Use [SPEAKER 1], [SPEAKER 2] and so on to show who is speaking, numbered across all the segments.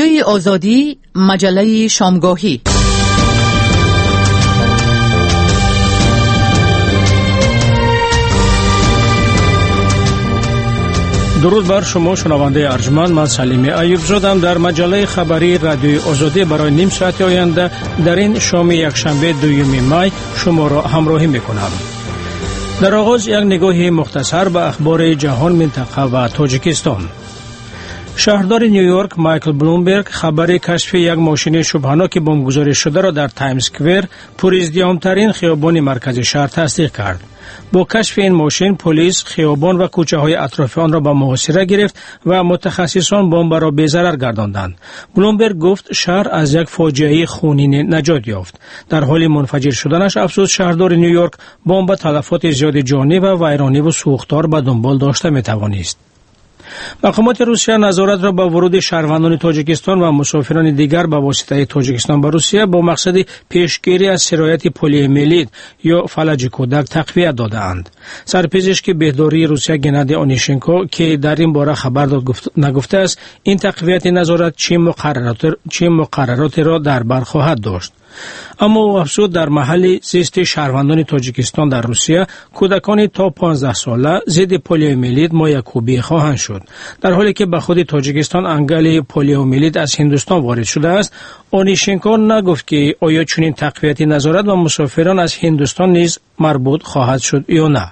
[SPEAKER 1] رادیوی آزادی، مجله شامگاهی.
[SPEAKER 2] درود بر شما شنونده ارجمند. من سلیم ایوب زادم در مجله خبری رادیوی آزادی برای نیم ساعت آینده در این شام یکشنبه 2 می شما را همراهی میکنم. در آغاز یک نگاه مختصر به اخبار جهان، منطقه و تاجیکستان. شهردار نیویورک مایکل بلومبرگ خبر کشف یک ماشین شبهناک بمبگذاری شده را در تایمز اسکوئر، پرازدحام‌ترین خیابان مرکز شهر، تصدیق کرد. با کشف این ماشین، پلیس خیابان و کوچه‌های اطراف آن را به محاصره گرفت و متخصصان بمب را بی‌ضرر گرداندند. بلومبرگ گفت شهر از یک فاجعه خونین نجات یافت. در حال منفجر شدنش افزود شهردار نیویورک بمب تلفات زیاد جانی و ویرانی و سوختار به دنبال داشته می‌توانست. مقامات روسیه نظارت را به ورود شهروندان تاجیکستان و مسافران دیگر به واسطه تاجیکستان به روسیه با مقصد پیشگیری از سرایت پلیومیلید یا فلج کودک تقویت داده‌اند. سرپزشک بهداری روسیه گنادی اونیشنکو که در این باره خبر داد نگفته است این تقویت نظارت چه مقررات را در بر خواهد داشت. اما او افزود در محل زیست شهروندان تاجیکستان در روسیه کودکان تا 15 ساله ضد پلیومیلید مایع‌کوبی خواهند شد. در حالی که به خود تاجیکستان انگل پلیومیلید از هندوستان وارد شده است، اونیشنکو نگفت که آیا چنین تقویت نظارت و مسافران از هندوستان نیز مربوط خواهد شد یا نه.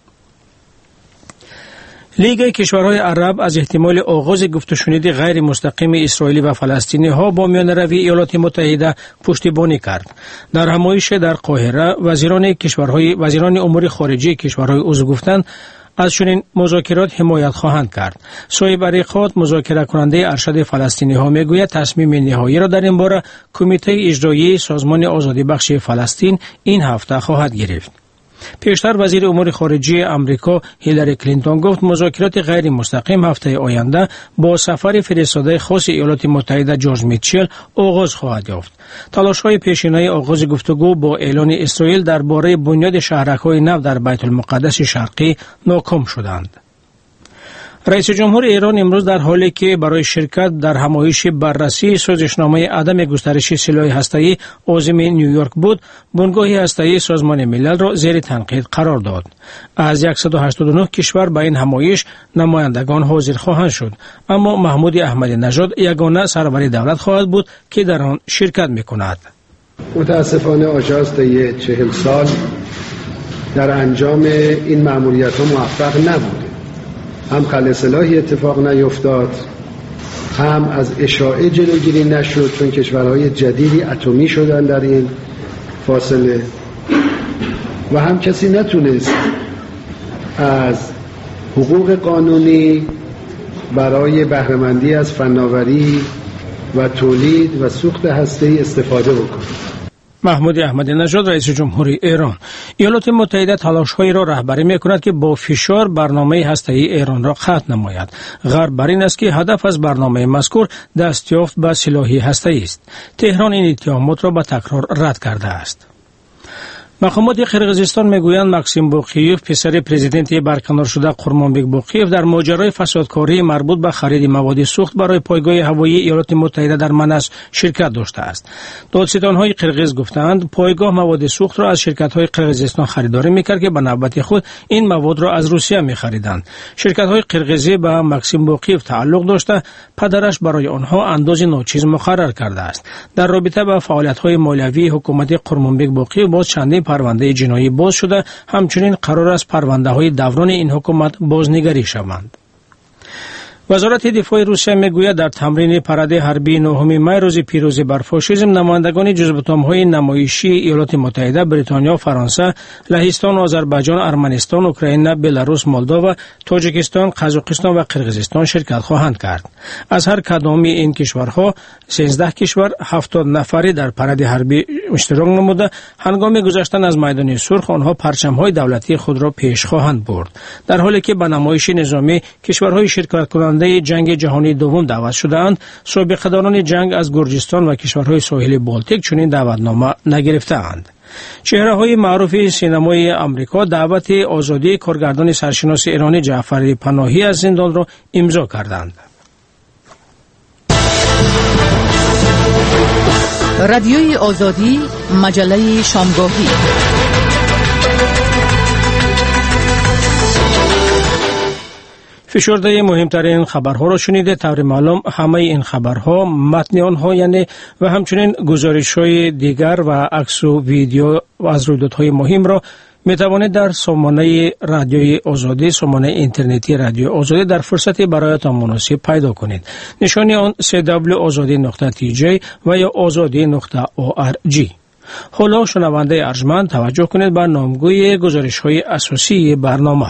[SPEAKER 2] لیگ کشورهای عرب از احتمال آغاز گفت و شنید غیر مستقیم اسرائیلی و فلسطینی ها با میانروی ایالات متحده پشتیبانی کرد. در همایش در قاهره وزیران امور خارجه کشورهای عضو گفتند از چنین مذاکرات حمایت خواهند کرد. صاحب عریقات مذاکره کننده ارشد فلسطینی ها میگوید تصمیم نهایی را در این باره کمیته اجرایی سازمان آزادی بخش فلسطین این هفته خواهد گرفت. پیشتر وزیر امور خارجه امریکا هیلاری کلینتون گفت مذاکرات غیر مستقیم هفته آینده با سفر فرستاده خاص ایالات متحده جورج میچل آغاز خواهد یافت. تلاش‌های پیشینه آغاز گفتگو با اعلان اسرائیل درباره بنیاد شهرک‌های نو در بیت المقدس شرقی ناکام شدند. رئیس جمهور ایران امروز در حالی که برای شرکت در همایش بررسی سازشنامه عدم گسترش سلاح هسته‌ای عازم نیویورک بود، بنگاه هسته‌ای سازمان ملل را زیر تنقید قرار داد. از 189 کشور به این همایش نمایندگان حاضر خواهند شد، اما محمود احمدی نژاد یگانه سرور دولت خواهد بود که در آن شرکت می‌کند.
[SPEAKER 3] متاسفانه آژانس طی 40 سال در انجام این مأموریت‌ها موفق نبود. هم خلع سلاحی اتفاق نیفتاد، هم از اشاعه جلوگیری نشد چون کشورهای جدیدی اتمی شدن در این فاصله، و هم کسی نتونست از حقوق قانونی برای بهره‌مندی از فناوری و تولید و سوخت هسته‌ای استفاده بکنه.
[SPEAKER 2] محمود احمدی نژاد رئیس جمهوری ایران. ایالات متحده تلاش‌هایی را رهبری می‌کند که با فشار برنامه هسته‌ای ایران را قطع نماید. غرب بر این است که هدف از برنامه مذکور دستیافت به سلاح هسته‌ای است. تهران این اتهامات را به تکرار رد کرده است. مقامات قرقیزستان میگویند ماکسیم باقیوف پسر پرزیدنت برکنار شده قرمانبک باقیوف در ماجرای فسادکاری مربوط به خرید مواد سوخت برای پایگاه هوایی ایالات متحده در منس شرکت داشته است. دادستان‌های قرقیز گفتند پایگاه مواد سوخت را از شرکت‌های قرقیزستان خریداری می‌کرد که به نوبت خود این مواد را از روسیه می‌خریدند. شرکت‌های قرقیزی به ماکسیم باقیوف تعلق داشته، پدرش برای آنها انداز ناچیز مقرر کرده است. در رابطه با فعالیت‌های مالیوی حکومت قرمانبک باقیوف باز چندین پرونده جنایی باز شده، همچنین قرار است پرونده‌های دوران این حکومت بازنگری شوند. وزارت دفاع روسیه میگوید در تمرین پرده حربی 9 می روز پیروزی بر فاشیسم نمایندگان جزءاتم‌های نمایشی ایالات متحده، بریتانیا، فرانسه، لهستان، آذربایجان، ارمنستان، اوکراین، بلاروس، مولداوا، تاجیکستان، قزاقستان و قرقیزستان شرکت خواهند کرد. از هر کدام این کشورها 13 کشور 70 نفری در پرده حربی اشتراک نموده هنگام گذشتن از میدان سرخ آنها پرچم‌های دولتی خود را پیش خواهند برد. در حالی که به نمایش نظامی کشورهای شرکت کننده جنگ جهانی دوم دعوت شدند، سابقه‌داران جنگ از گرجستان و کشورهای ساحل بالتیک چنین دعوتنامه نگرفتند. چهره‌های معروف سینمای آمریکا دعوت آزادی کارگردان سرشناس ایرانی جعفر پناهی از زندان را امضا کردند.
[SPEAKER 1] رادیوی آزادی، مجله شامگاهی.
[SPEAKER 2] فشرده مهمترین خبرها را شنیده. طور معلوم همه این خبرها، متن آنها یعنی و همچنین گزارش‌های دیگر و عکس و ویدیو از رویدادهای مهم را می توانید در سامانه رادیوی آزادی، سامانه اینترنتی رادیو آزادی در فرصتی برایتان مناسب پیدا کنید. نشانی آن www.azadi.tj و یا azadi.org. حالا شنونده ارجمند توجه کنید به نامگوی گزارش‌های اساسی برنامه.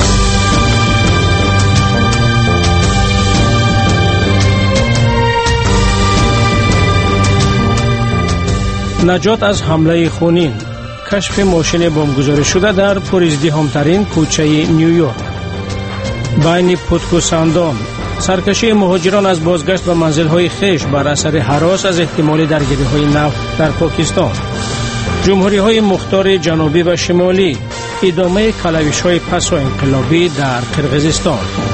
[SPEAKER 2] نجات از حمله خونین، کشف ماشین بمبگذاری شده در پرازدحام‌ترین کوچه نیویورک. بین پتکوساندان، سرکشی مهاجران از بازگشت به منزل‌های خویش بر اثر هراس از احتمال درگیری‌های نفت در پاکستان. جمهوری‌های مختار جنوبی و شمالی، ادامه کلوش‌های پسا انقلابی در قرقیزستان.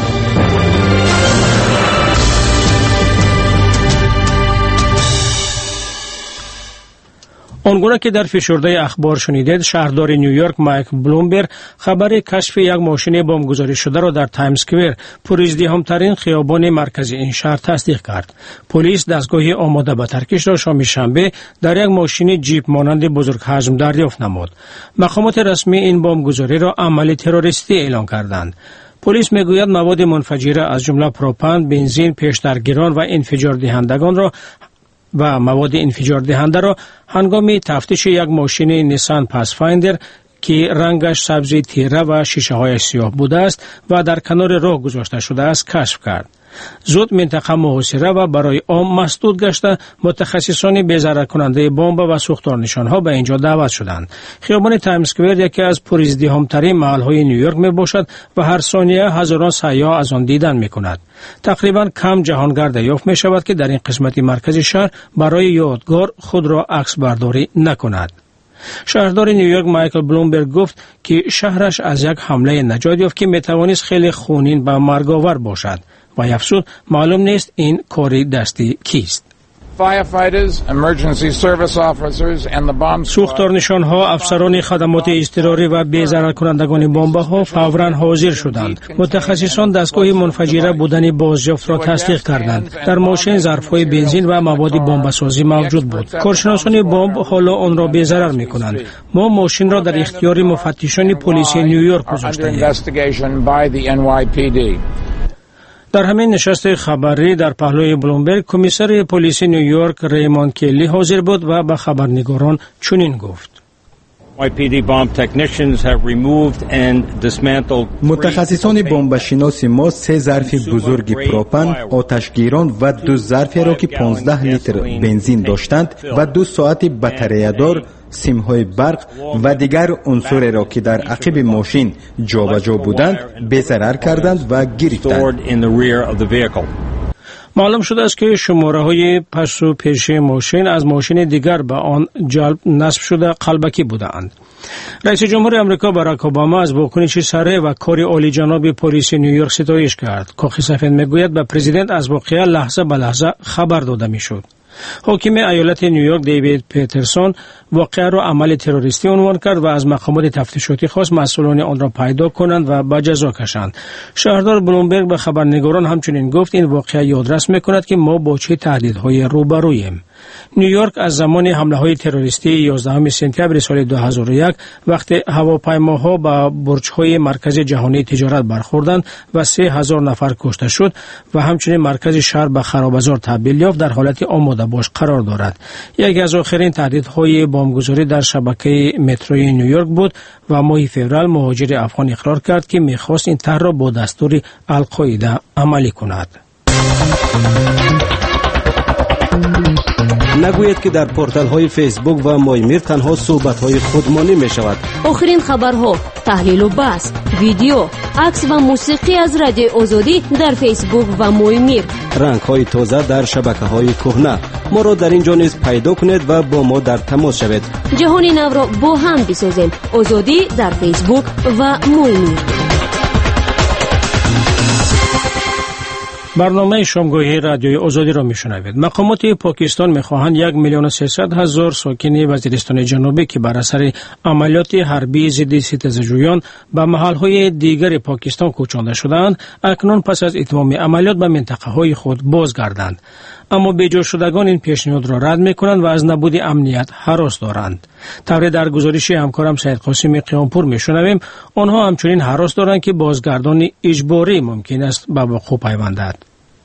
[SPEAKER 2] آنگونه که در فشرده اخبار شنیدید، شهردار نیویورک مایک بلومبرگ خبر کشف یک ماشین بمبگذاری شده را در تایمز اسکوئر، پرازدحام‌ترین خیابان مرکزی این شهر تصدیق کرد. پلیس دستگاه آماده به ترکش را شام شنبه در یک ماشین جیپ مانند بزرگ حجم دریافت نمود. مقامات رسمی این بمبگذاری را عمل تروریستی اعلام کردند. پلیس میگوید مواد منفجره از جمله پروپان، بنزین، پیشترگیران و انفجار دهندگان را و مواد انفجار دهنده را هنگام تفتیش یک ماشین نیسان پاسفایندر که رنگش سبزی تیره و شیشه های سیاه بوده است و در کنار راه گذاشته شده است کشف کرد. زود منطقه محاصره و برای عام مسدود گشته متخصصان بی‌ضرر کننده بمب و سوختار نشانها به اینجا دعوت شدند. خیابان تایمز اسکوئر یکی از پرازدحام‌ترین محل‌های نیویورک میباشد و هر ثانیه هزاران سیاح از آن دیدن میکند. تقریبا کم جهانگرد دریافت می شود که در این قسمت مرکز شهر برای یادگار خود را عکس برداری نکند. شهردار نیویورک مایکل بلومبرگ گفت که شهرش از یک حمله نجات یافت که میتوانست خیلی خونین و مرگاور باشد و افزود معلوم نیست این کاری دستی کیست. سوختار نشانها، افسران خدمات اضطراری و بی‌ضرر کنندگان بمب‌ها فوراً حاضر شدند. متخصصان دستگاه منفجره بودن بازیافت را تصدیق کردند. در ماشین ظرف‌های بنزین و مواد بمب‌سازی موجود بود. کارشناسان بمب حالا آن را بی‌ضرر می‌کنند. ما ماشین را در اختیار مفتشان پلیس نیویورک گذاشته‌ایم. در همین نشست خبری در پهلوی بلومبرگ، کمیسر پلیس نیویورک ریموند کلی حاضر بود و به خبرنگاران چنین گفت:
[SPEAKER 4] متخصصان بمبشناس ما 3 ظرف بزرگ پروپان، آتشگیران و 2 ظرفی را که 15 لیتر بنزین داشتند و 2 ساعت بطاریه‌دار، سیم‌های برق و دیگر عناصر را که در عقب ماشین جابجا بودند بی‌ضرر کردند و گرفتند.
[SPEAKER 2] معلوم شده است که شماره‌های پس و پیش ماشین از ماشین دیگر به آن جلب نصب شده قلبکی بودند. رئیس جمهور آمریکا باراک اوباما از واکنش سریع و کار عالی جناب پلیس نیویورک ستایش کرد. کاخ سفید میگوید به پرزیدنت از واقعه لحظه به لحظه خبر داده میشد. حاکم ایالت نیویورک دیوید پیترسون واقعه را عمل تروریستی عنوان کرد و از مقامات تفتیشاتی خواست مسئولان آن را پیدا کنند و به جزا کشند. شهردار بلومبرگ به خبرنگاران همچنین گفت این واقعه یادرس می‌کند که ما با چه تهدیدهای روبرویم. نیویورک از زمان حمله‌های تروریستی 11 سپتامبر سال 2001 وقتی هواپیماها به برج‌های مرکز جهانی تجارت برخوردند و 3000 نفر کشته شد و همچنین مرکز شهر به خرابه‌زار تبدیل یافت، در حالت آماده باش قرار دارد. یکی از آخرین تهدیدهای بمبگذاری در شبکه متروی نیویورک بود و ماه فوریه مهاجر افغان اقرار کرد که می‌خواست این طرح را با دستور القاعده عملی کند.
[SPEAKER 5] نگوید که در پورتال های فیسبوک و مایمیر تنها صحبت های خودمانی می شود.
[SPEAKER 6] آخرین خبرها، تحلیل و بحث، ویدیو، عکس و موسیقی از رادیو آزادی در فیسبوک و مایمیر.
[SPEAKER 5] رنگ های تازه در شبکه های کهنه. ما را در اینجا نیز پیدا کنید و با ما در تماس شوید.
[SPEAKER 6] جهان نو را با هم بسازیم. آزادی در فیسبوک و مایمیر.
[SPEAKER 2] برنامه شامگاهی رادیوی آزادی را میشنوید. مقامات پاکستان میخواهند 1,300,000 ساکن وزیرستان جنوبی که بر اثر عملیات حربی ضد ستیزجویان به محلهای دیگر پاکستان کوچانده شدند، اکنون پس از اتمام عملیات به منطقه های خود بازگردند. اما بیجا شدگان این پیشنهاد را رد میکنند و از نبود امنیت هراس دارند. طبق در گزارش همکارم سید قاسم قیامپور میشنویم، آنها همچنین هراس دارند که بازگردان اجباری ممکن است به وقوع پیوندد.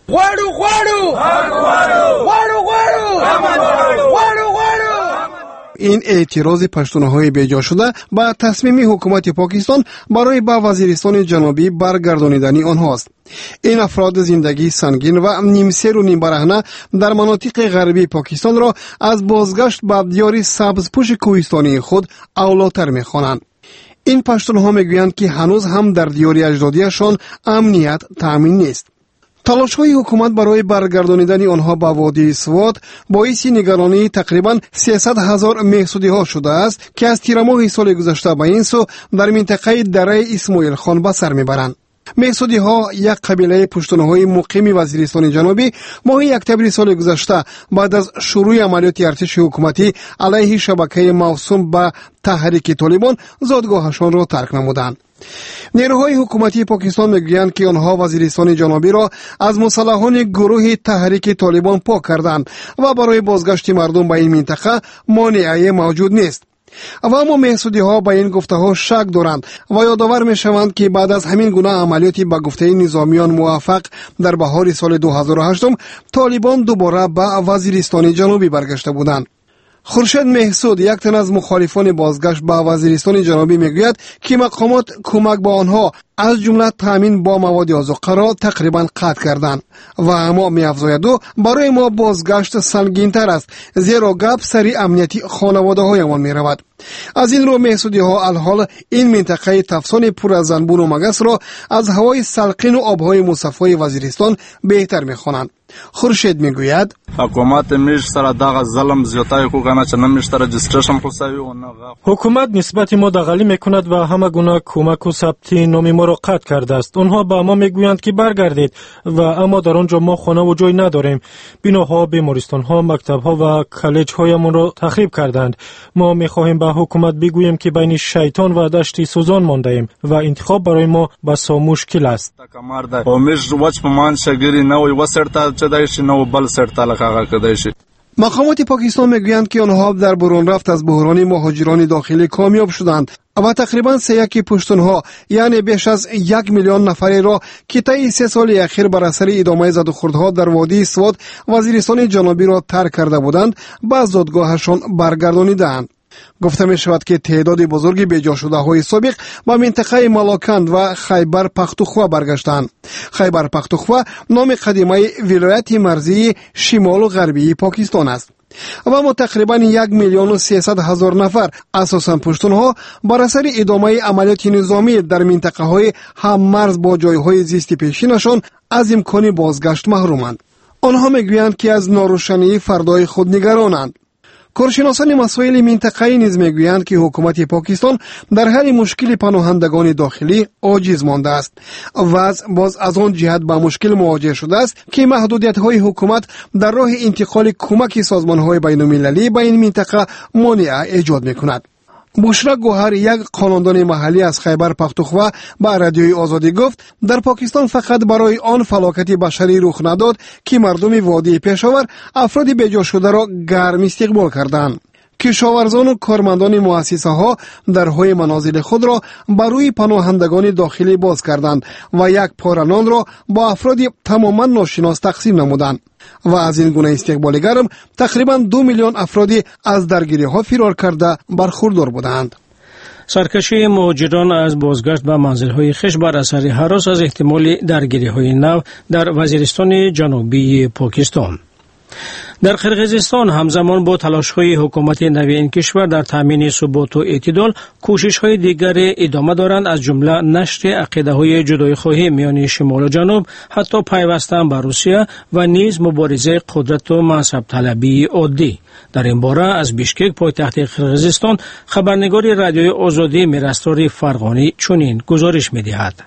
[SPEAKER 7] این اعتراض پشتونهای بیجا شده به تصمیم حکومت پاکستان برای به وزیرستان جنوبی برگردانیدن آنهاست. این افراد زندگی سنگین و نیمسیر و نیم برهنه در مناطق غربی پاکستان را از بازگشت به دیار سبزپوش کوهستانی خود اولاتر می‌خوانند. این پشتونها میگویند که هنوز هم در دیار اجدادیشان امنیت تامین نیست. تلاش‌های حکومت برای برگردانیدن آنها به وادی سوات باعث نگرانی تقریباً 300,000 محسودی‌ها شده است که از تیر ماه سال گذشته به این سو در منطقه دره اسماعیل خان به سر میبرند. محسودی‌ها یک قبیله پشتونهای مقیم وزیرستان جنوبی ماه اکتبر سال گذشته بعد از شروع عملیات ارتش حکومتی علیه شبکه موسوم به تحریک طالبان زادگاهشان را ترک نمودند. نیروهای حکومتی پاکستان میگویند که آنها وزیرستان جنوبی را از مسلحان گروه تحریک طالبان پاک کردند و برای بازگشت مردم به این منطقه مانعی موجود نیست. و اما محسودی‌ها به این گفته‌ها شک دارند و یادآور می‌شوند که بعد از همین گونه عملیاتی به گفته نظامیان موفق در بهار سال 2008 طالبان دوباره به وزیرستان جنوبی برگشته بودند. خورشید محسود، یک تن از مخالفان بازگشت به وزیرستان جنوبی میگوید که مقامات کمک به آنها از جمله تامین با مواد آذوقه را تقریبا قطع کردند و اما می‌افزاید برای ما بازگشت سنگین‌تر است، زیرا گپ سری امنیتی خانواده‌هایمان می‌رود. از این رو محسودی‌ها الحال این منطقه تفسان پر از زنبور و مگس را از هوای سلقین و آب‌های مصفای وزیرستان بهتر می‌خوانند. خورشید میگوید
[SPEAKER 8] حکومت میش سره دغه ظلم زیاتای کو کنه چې نمیشته رجستریشن پوساوی و نه
[SPEAKER 9] حکومت نسبت ما دغلی میکند و همه گونه کمک و ثبتی نام ما را قطع کرده است. اونها به ما میگویند که برگردید و اما در آنجا ما خانه و جای نداریم. بناها، بیمارستان‌ها، مکتب‌ها و کالج‌هایمان را تخریب کردند. ما می‌خواهیم به حکومت بگوییم که بین شیطان و دشت سوزان مانده ایم و انتخاب برای ما بسا مشکل است.
[SPEAKER 8] او میش وچ پمان شګری نه وي وسرتا چې دایشي نو بل سرتا لکه کدایشي.
[SPEAKER 7] مقامات پاکستان میگویند که آنها در برون رفت از بحران مهاجران داخلی کامیاب شدند و تقریبا 3 پشتونها یعنی بیش از 1 میلیون نفری را که طی 3 سال اخیر بر اثر ادامه زد و خوردها در وادی سوات وزیرستان جنوبی را ترک کرده بودند به زادگاهشان برگردانیدند. گفته می شود که تعداد بزرگی بیجا شده های سابق به منطقه ملاکند و خیبر پختونخوا برگشتند. خیبر پختونخوا نام قدیمی ولایت مرزی شمال و غربی پاکستان است و اما تقریبا 1,300,000 نفر اساساً پشتونها بر اثر ادامه عملیات نظامی در منطقه های هم مرز با جایهای زیست پیشینشان از امکان بازگشت محرومند. آنها میگویند که از ناروشنی فردای خود نگرانند. کارشناسان مسائل منطقه‌ای نیز میگویند که حکومت پاکستان در حل مشکل پناهندگان داخلی عاجز مانده است. وضع باز از آن جهت با مشکل مواجه شده است که محدودیت‌های حکومت در راه انتقال کمک سازمان‌های بین‌المللی به این منطقه مانع ایجاد می‌کند. بشرا گوهر، یک قانوندان محلی از خیبر پختونخوا، به رادیوی آزادی گفت در پاکستان فقط برای آن فلاکت بشری رخ نداد که مردم وادی پشاور افراد بیجا شده را گرم استقبال کردند. کشاورزان و کارمندان مؤسسه ها درهای منازل خود را برای پناهندگان داخلی باز کردند و یک پاره نان را با افراد تماما ناشناس تقسیم نمودند و از این گونه استقبال گرم تقریبا 2 میلیون افرادی از درگیری ها فرار کرده برخوردار بودند.
[SPEAKER 2] سرکشی مهاجران از بازگشت به منزل‌های خویش بر اثر هراس از احتمال درگیری‌های نو در وزیرستان جنوبی پاکستان. در قرقیزستان همزمان با تلاش‌های حکومت نوی این کشور در تامین ثبات و اعتدال، کوشش‌های دیگر ادامه دارند، از جمله نشر عقیده‌های جدایی‌خواهی میان شمال و جنوب، حتی پیوستن به روسیه و نیز مبارزه قدرت و منصب طلبی عادی. در این باره از بیشکک پایتخت قرقیزستان خبرنگار رادیوی آزادی میرستار فرغانی چنین گزارش می‌دهد.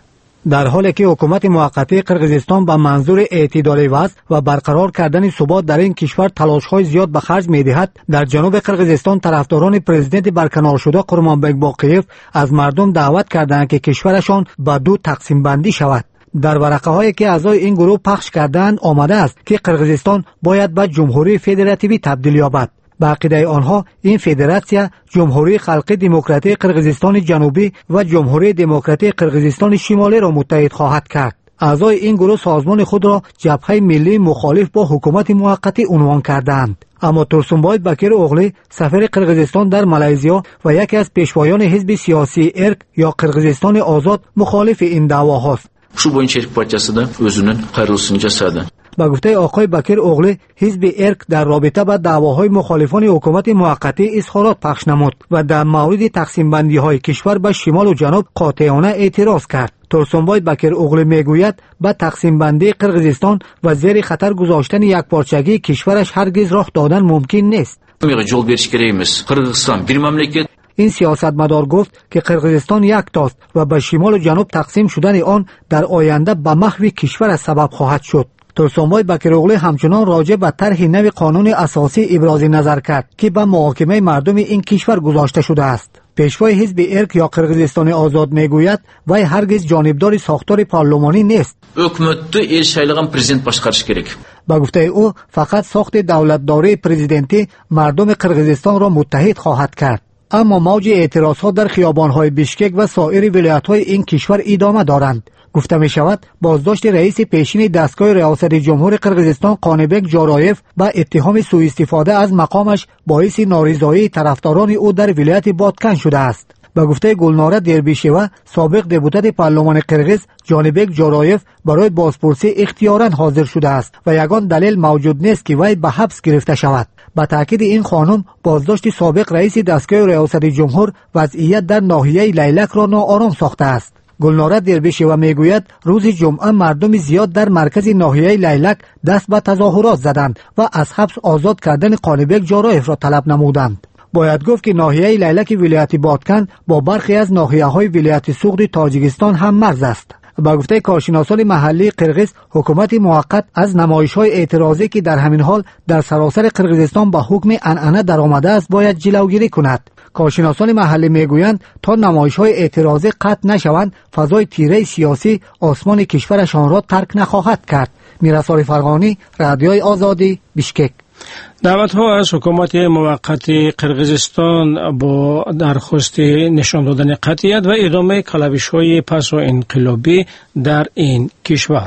[SPEAKER 10] در حالی که حکومت موقتی قرقیزستان به منظور اعتدال وضع و برقرار کردن ثبات در این کشور تلاش‌های زیاد به خرج می‌دهد، در جنوب قرقیزستان طرفداران پرزیدنت برکنار شده قرمانبک باقیف از مردم دعوت کردند که کشورشان به دو تقسیم بندی شود. در ورقه‌هایی که اعضای این گروه پخش کردند آمده است که قرقیزستان باید به جمهوری فدراتیوی تبدیل یابد. به عقیده آنها این فدراسیون جمهوری خلقی دموکراتیک قرقیزستان جنوبی و جمهوری دموکراتیک قرقیزستان شمالی را متحد خواهد کرد. اعضای این گروه سازمان خود را جبهه ملی مخالف با حکومت موقتی عنوان کردند. اما تورسونبای بکر اوغلی سفیر قرقیزستان در مالزیا و یکی از پیشوایان حزب سیاسی ارک یا قرقیزستان آزاد مخالف این دعواهاست.
[SPEAKER 11] Şu boyunca Erk Partiyası da özünün qayğısını kəsədi.
[SPEAKER 10] با گفته آقای بکر اوغلی، حزب ارک در رابطه با دعواهای مخالفان حکومت موقتی اظهارات پخش نمود و در مورد تقسیم بندی های کشور به شمال و جنوب قاطعانه اعتراض کرد. تورسونبای بکر اوغلی میگوید با تقسیم بندی قرقیزستان و زیر خطر گذاشتن یکپارچگی کشورش هرگز راه دادن ممکن نیست.
[SPEAKER 11] Yol veriş gereğimiz. Qırğızistan bir memleket.
[SPEAKER 10] این سیاستمدار گفت که قرقیزستان یک تاست و به شمال و جنوب تقسیم شدن آن در آینده به محو کشور سبب خواهد شد. تورسونبای بکر اوغلی همچنان راجع به طرح نو قانون اساسی ابراز نظر کرد که به محاکمه مردم این کشور گذاشته شده است. پیشوای حزب ارک یا قرقیزستان آزاد میگوید وی هرگز جانبدار ساختار پارلمانی نیست.
[SPEAKER 11] Hökumətdə el şaylığan prezident başqarış gerek.
[SPEAKER 10] با گفته او فقط ساخت دولتداری پرزیدنتی مردم قرقیزستان را متحد خواهد کرد. اما موج اعتراضها در خیابان‌های بیشکک و سایر ولایت‌های این کشور ادامه دارند. گفته می شود بازداشت رئیس پیشین دستگاه ریاست جمهور قرقیزستان قانبک جارایف با اتهام سوء استفاده از مقامش باعث نارضایی طرفداران او در ولایت بادکن شده است. به گفته گلناره دربیشیوا، سابق دپوتات پارلمان قرقیز، جانبک جارایف برای بازپرسی اختیاراً حاضر شده است و یگان دلیل موجود نیست که وی به حبس گرفته شود. با تاکید این خانم، بازداشت سابق رئیس دستگاه ریاست جمهور وضعیت در ناحیه لیلک را ناآرام ساخته است. گلناره دربیشیوا میگوید روز جمعه مردم زیاد در مرکز ناحیه لیلک دست به تظاهرات زدند و از حبس آزاد کردن قانبک جارایف را طلب نمودند. باید گفت که ناحیه لیلک ولایت بادکن با برخی از ناحیه‌های ولایت سوغد تاجیکستان هم مرز است. با گفته کارشناسان محلی قرقیز، حکومت موقت از نمایش‌های اعتراضی که در همین حال در سراسر قرقیزستان با حکم عنعنه درآمده است باید جلوگیری کند. کارشناسان محلی میگویند تا نمایش‌های اعتراضی قطع نشوند، فضای تیره سیاسی آسمان کشورشان را ترک نخواهد کرد. میرسال فرغانی، رادیوی آزادی، بیشکک.
[SPEAKER 2] دعوت‌ها از حکومت موقت قرقیزستان با درخواست نشان دادن قطعیت و ادامه کلاوش‌های پس و انقلابی در این کشور.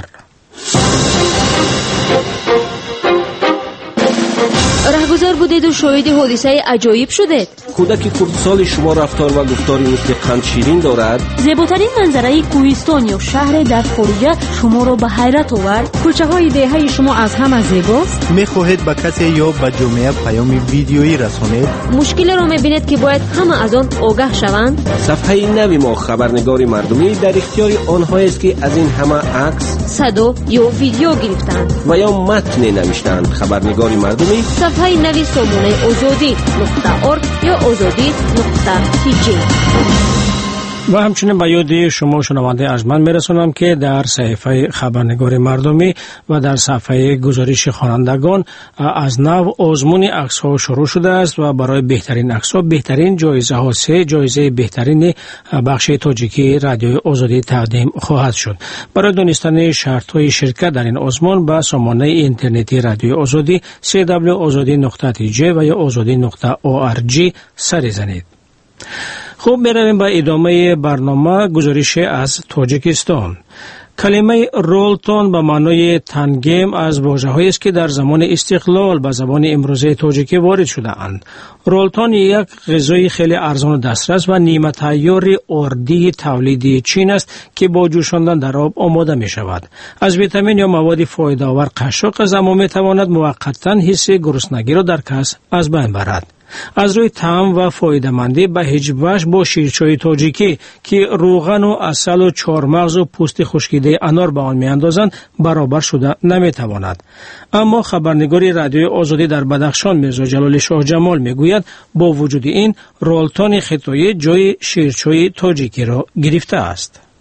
[SPEAKER 6] رهگذر بودید و شاهد حادثه عجایب شدید.
[SPEAKER 5] کودک کردسال شما رفتار و گفتاری مثل قند شیرین دارد.
[SPEAKER 6] زیباترین منظره کوهستان یا شهر در خارجه شما را به حیرت آورد.
[SPEAKER 1] کوچه های دهه شما از همه زیباست.
[SPEAKER 12] میخواهید به کسی یا به جامعه پیام ویدیویی رسانید؟
[SPEAKER 6] مشکلی را میبینید که باید همه از آن آگاه شوند؟
[SPEAKER 5] صفحه نوی ما خبرنگار مردمی در اختیار آنها است که از این همه عکس،
[SPEAKER 6] صدا یا ویدیو گرفتند
[SPEAKER 5] و یا متن نوشتند. خبرنگار مردمی
[SPEAKER 6] صفحه نوی سامانه azadi.org یا azadi.tg.
[SPEAKER 2] و همچنین به یاد شما شنونده ارجمند میرسونم که در صفحه خبرنگار مردمی و در صفحه گزارش خوانندگان از نو آزمون عکس ها شروع شده است و برای بهترین عکس ها بهترین جایزه ها 3 جایزه بهترین بخش تاجیکی رادیوی آزادی تقدیم خواهد شد. برای دانستن شرط های شرکت در این آزمون به سامانه اینترنتی رادیوی آزادی www.azadi.tg و یا azadi.org سری زنید. خوب میرویم به ادامه برنامه. گزارش از تاجیکستان. کلمه رولتون به معنای تنگیم از واژه‌هایی است که در زمان استقلال به زبان امروزی تاجیکی وارد شده اند. رولتون یک غذای خیلی ارزان و دسترس و نیمه تیار اردی تولیدی چین است که با جوشاندن در آب آماده می شود. از ویتامین یا مواد فایده آور قشاق زما می تواند موقتا حس گرسنگی را در کس از بین برد. از روی طعم و فایده‌مندی به هیچ وجه با شیرچای تاجیکی که روغن و عسل و چهارمغز و پوست خشکیده انار به آن می‌اندازند برابر شده نمی‌تواند. اما خبرنگار رادیوی آزادی در بدخشان میرزا جلال شاه جمال میگوید با وجود این رولتون خطایی جای شیرچای تاجیکی را گرفته است.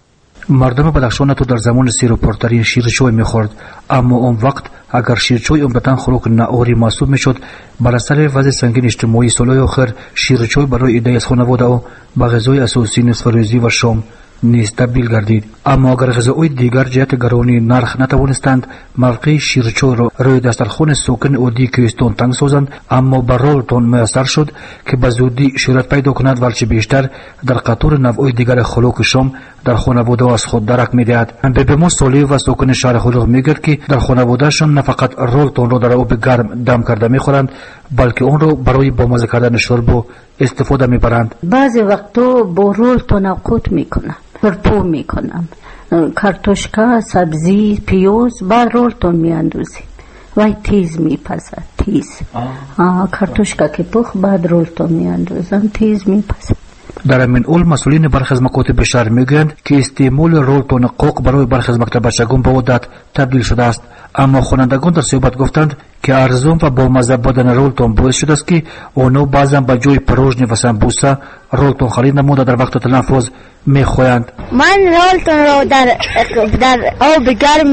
[SPEAKER 13] مردم بدخشان تو در زمان سیروپورتری شیرچوی میخورد، اما اون وقت اگر شیرچوی عمدتاً خوراک ناوری محسوب میشد، بر اثر وضع سنگین اجتماعی سالهای آخر شیرچوی برای عده‌ای از خانواده ها به غذای اساسی نصف روزی و شام نیز تبدیل گردید. اما اگر غذاهای دیگر جهت گرانی نرخ نتوانستند موقع شیرچوی را روی دسترخوان ساکن عادی کوهستان تنگ سازند، اما بر رولتون میسر شد که به زودی شهرت پیدا کند و چه بیشتر در قطار نوعهای دیگر خوراک شام در خانواده از خود درک میدهد. ببیما سالی و ساکن شهر خلق میگوید که در خانوادهشان نه فقط رولتون را در آب گرم دم کرده میخورند، بلکه اون را برای بامزه کردن شرب استفاده میبرند.
[SPEAKER 14] بعضی وقتا با رولتون قوت میکنم، پرپو میکنم، کارتوشکا، سبزی، پیوز با رولتون میاندازیم و تیز میپزد. تیز کارتوشکا که پخ بعد رولتون میاندازم تیز میپزد.
[SPEAKER 13] در همین اول مسئولین برخی از مکاتب شهر میگویند که استعمال رولتون قوق برای برخی از مکتب بچگان به عادت تبدیل شده است، اما خوانندگان در صحبت گفتند که ارزان و با مزه بودن رولتون باعث شده است که آنها بعضا به جای پروژنی و سمبوسه رولتون خرید نموده در وقت تلفظ میخوایند.
[SPEAKER 15] من رولتون را در آب گرم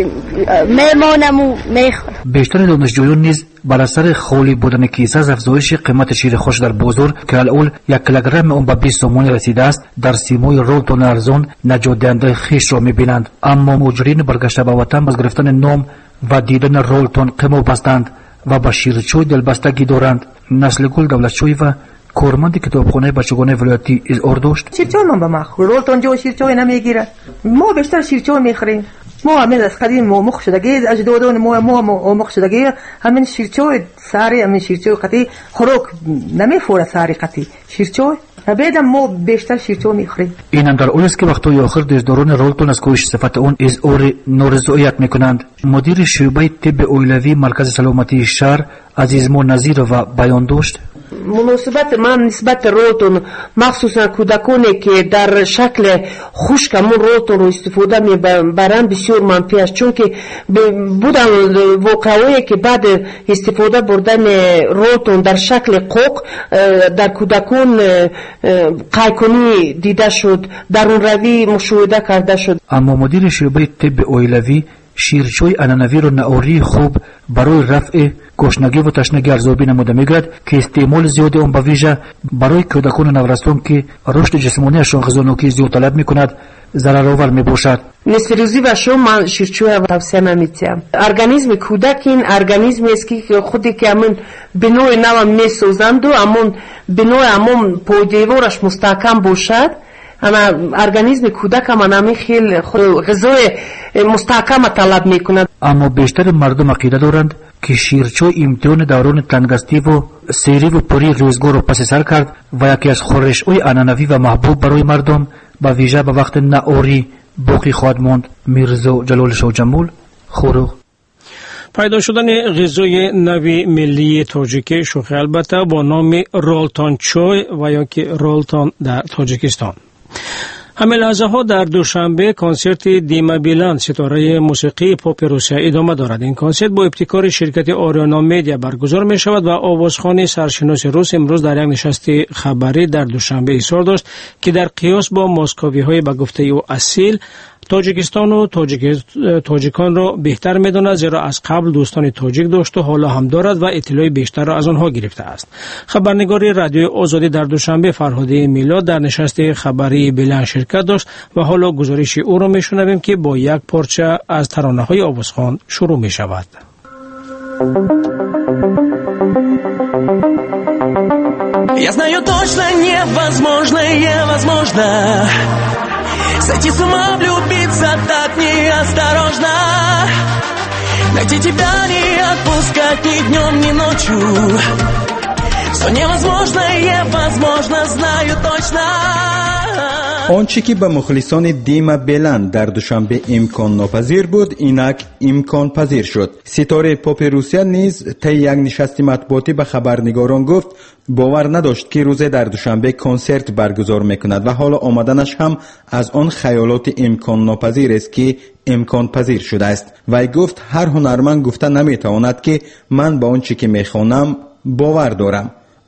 [SPEAKER 15] میمانم و میخورم.
[SPEAKER 13] بیشتر دانشجویان نیز بر اثر خالی بودن کیسه از افزایش قیمت شیر خوش در بازار که الاول 1 کیلوگرم اون به 20 تومان رسیده است، در سیمای رولتون ارزان نجات دهنده خویش را میبینند. اما مهاجرین برگشته به وطن از گرفتن نام و دیدن رولتون قمو بستند و با شیرچوی دلبستگی دارند. نسل گل دولتچوی و کارمند کتابخانه بچگانه ولایتی اظهار داشت.
[SPEAKER 16] شیرچوی من به ما رولتون جو شیرچوی نمیگیره، ما بیشتر شیرچوی میخوریم. ما همین از قدیم مخ شدگی اجدادان ما مخ شدگی همین شیرچوی ساری، همین شیرچوی قطعی خوراک نمیفوره، ساری قطعی شیرچوی بعدم ما بیشتر شیرچوی میخوریم.
[SPEAKER 13] این هم در اول است که وقتای آخر دزداران رولتون از کوشش صفت اون اظهار نارضایت میکنند. مدیر شعبه طب اولوی مرکز سلامتی شهر عزیزمو نظیر و بیان داشت.
[SPEAKER 17] مناسبت من نسبت رولتون مخصوصا کودکانی که در شکل خشک همون رولتون رو استفاده میبرند بسیار منفی است، چون که بودن واقعایی که بعد استفاده بردن رولتون در شکل قوق در کودکان قیکنی دیده شد، در اون روی مشاهده کرده شد.
[SPEAKER 13] اما مدیر شعبه طب اولوی شیرچوی انانوی رو ناوری خوب برای رفع گشنگی و تشنگی ارزیابی نموده میگوید که استعمال زیاد آن به ویژه برای کودکان نورستان که رشد جسمانیشان غذانوکی زیاد طلب میکند ضررآور میباشد.
[SPEAKER 17] نصف روزی و شام من شیرچوی را توصیه نمی‌کنم. ارگانیسم کودک این ارگانیسمی است که خودی که همون بنای نو میسازند و همون بنای همون پایدیوارش مستحکم باشد. اما ارگانیسم کودک هم خیلی غذای مستحکم طلب میکند.
[SPEAKER 13] اما بیشتر مردم عقیده دارند که شیرچوی امتحان دوران تنگدستی و سیری و پری روزگار را پس سر کرد و یکی از خورش‌های عنعنوی و محبوب برای مردم به ویژه به وقت ناوری باقی خواهد ماند. میرزا جلال شاه جمول، خوروغ.
[SPEAKER 2] پیدا شدن غذای نوی ملی تاجیک شوخی البته با نام رولتون چوی و یا که رولتون در تاجیکستان. همین لحظه ها در دوشنبه کنسرت دیما بیلان ستاره موسیقی پاپ روسیه ادامه دارد. این کنسرت با ابتکار شرکت آریانا میدیا برگزار می شود و آوازخوان سرشناس روس امروز در یک نشست خبری در دوشنبه اظهار داشت که در قیاس با مسکوی های به گفته او اصیل تاجیکستان و تاجیکان را بهتر می‌داند، زیرا از قبل دوستان تاجیک داشت و حالا هم دارد و اطلاع بیشتر را از آنها گرفته است. خبرنگار رادیو آزادی در دوشنبه فرهاده میلاد در نشست خبری بلند شرکت داشت و حالا گزارش او را می‌شنویم که با یک پارچه از ترانه‌های آوازخوان شروع می‌شود.
[SPEAKER 18] Я знаю точно невозможно сойти с ума, влюбиться так неосторожно, найти тебя, не отпускать ни днем, ни ночью. Что невозможное возможно, знаю точно.
[SPEAKER 4] آنچه که به مخلصان دیما بیلند در دوشنبه امکان ناپذیر بود اینک امکان پذیر شد. ستاره پاپ روسیه نیز طی یک نشست مطبوعاتی به خبرنگاران گفت باور نداشت که روزه در دوشنبه کنسرت برگزار میکند و حالا آمدنش هم از آن خیالات امکان ناپذیر است که امکان پذیر شده است. و گفت هر هنرمند گفته نمیتواند که من به آنچه که میخوانم باور دارم.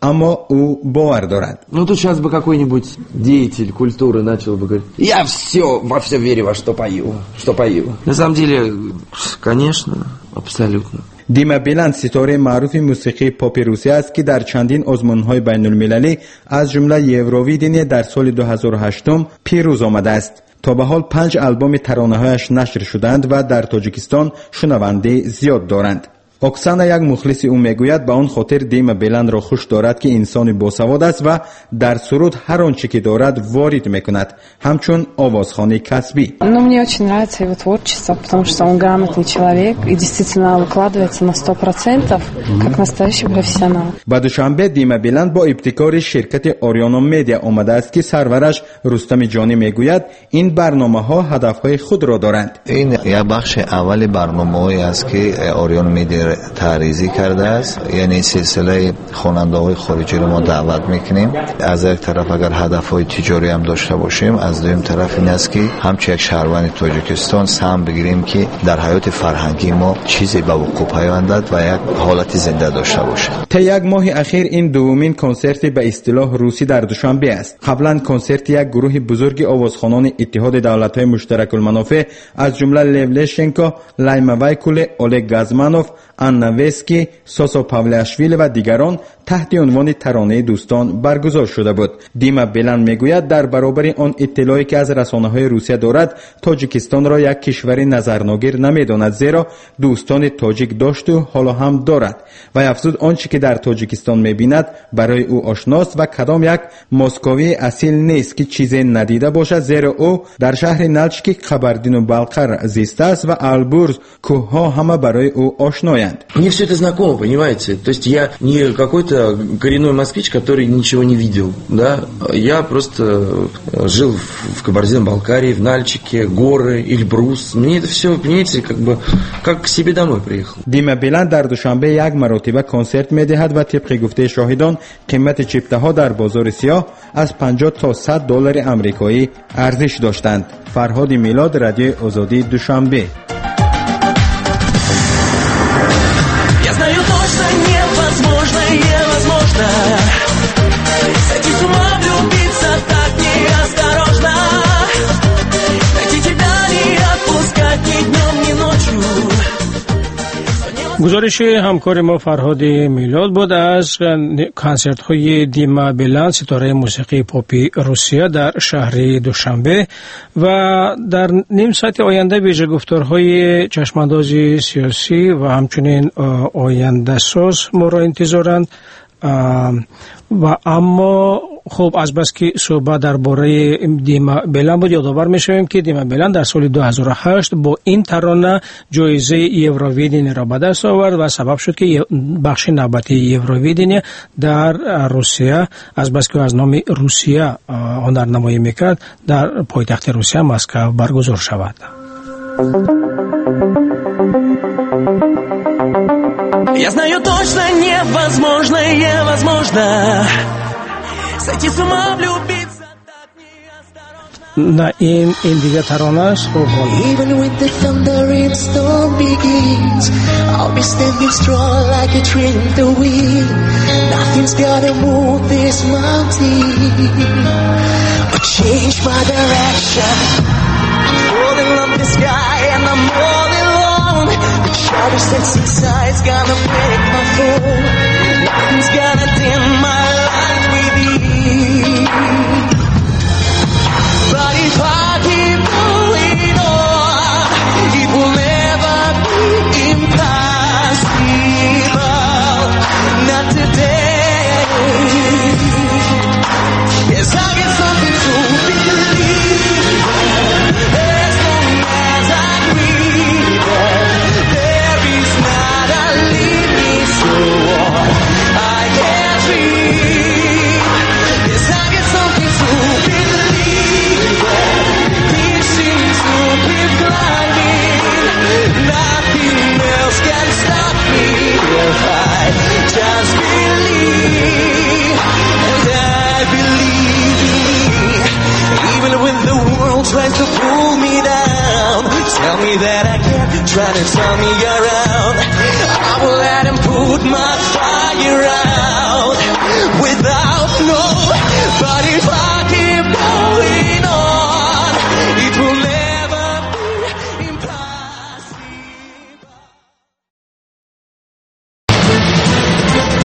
[SPEAKER 4] اما او باور دارد.
[SPEAKER 19] Ну тут сейчас бы какой-нибудь деятель культуры начал бы говорить: я во все верю, во что пою. На самом деле, конечно, абсолютно.
[SPEAKER 4] دیما بلند ستاره معروف موسیقی پاپ روسیه است که در چندین آزمون‌های بین‌المللی از جمله یوروویدن در سال 2008 پیروز آمده است. تا به حال 5 آلبوم ترانه‌هایش نشر شدند و در تاجیکستان شنونده زیاد دارند. اکسانا یک مخلص او میگوید به آن خاطر دیما بلند را خوش دارد که انسان باسواد است و در سرود هر آنچه که دارد وارد میکند، همچون آوازخوانی کسبی.
[SPEAKER 20] Мне очень нравится его творчество, потому что он грамотный человек и действительно выкладывается на 100%, как настоящий профессионал.
[SPEAKER 4] با دوشنبه دیما بلند با ابتکار شرکت آریانا میدیا آمده است که سرورش رستم جانی میگوید این برنامه‌ها هدف‌های خود را دارند.
[SPEAKER 21] این یک بخش اول برنامه‌ای است که آریانا میدیا تعریضی کرده است، یعنی سلسله خواننده‌های خارجی رو ما دعوت میکنیم. از یک طرف اگر هدف‌های تجاری هم داشته باشیم، از دویم طرف این است که همچون یک شهروند تاجیکستان سهم بگیریم که در حیات فرهنگی ما چیزی به وقوع پیوندد و یک حالت زنده داشته باشه.
[SPEAKER 4] تا یک ماه اخیر این دومین کنسرت به اصطلاح روسی در دوشنبه است. قبلا کنسرت یک گروه بزرگ آوازخوانان اتحاد دولت‌های مشترک المنافع از جمله لیو لشنکو، لایما وایکول، اولگ گازمانوف، آنا ویسکی، ساسا پاولاشویلی و دیگران تحت عنوان ترانه دوستان برگزار شده بود. دیما بلند میگوید در برابر آن اطلاعی که از رسانه‌های روسیه دارد، تاجیکستان را یک کشور نظرناگیر نمیداند، زیرا دوستان تاجیک داشت و حالا هم دارد و افزود آنچه که در تاجیکستان میبیند برای او آشناست و کدام یک مسکوی اصیل نیست که چیزی ندیده باشد، زیرا او در شهر نلچیک، قبردین و بالقر زیسته است و البرز کوه‌ها همه برای او آشنایند.
[SPEAKER 19] Мне все это знакомо, понимаете? То есть я не какой-то коренной москвич, который ничего не видел, да? Я просто жил в Кабардино-Балкарии, в Нальчике, горы, Эльбрус. Мне это все, понимаете, как к себе домой приехал.
[SPEAKER 4] دیما بلند در دوشنبه یک مرتبه کنسرت می‌دهد و طبق گفته شاهدان قیمت چپته‌ها در بازار سیاه از 50 تا 100 دلار آمریکایی ارزش داشتند. فرهاد میلاد، رادیو آزادی، دوشنبه.
[SPEAKER 2] گزارش همکار ما فرهاد میلاد بود از کنسرت های دیما بلند ستاره موسیقی پاپ روسیه در شهر دوشنبه و در نیم ساعت آینده ویژه گفتارهای چشمانداز سیاسی و همچنین آینده ساز ما را انتظارند. و اما خب از بس که صحبت درباره دیما بلند بود، یادآور میشویم که دیما بلند در سال 2008 با این ترانه جایزه یوروویدن را به دست آورد و سبب شد که بخش نوبتی یوروویدن در روسیه از بس که از نام روسیه هنرنمایی میکرد در پایتخت روسیه مسکو برگزار شود.
[SPEAKER 18] Я знаю точно невозможно сойти с ума, влюбиться так неосторожно.
[SPEAKER 2] На in دیگه ترانه است.
[SPEAKER 18] Even when the thunder and storm begins, I'll be standing strong like a tree in the wind. Nothing's gonna move this mountain or change my direction. Falling up the sky and I'm all alone. The shadow sits inside's gonna break my fall.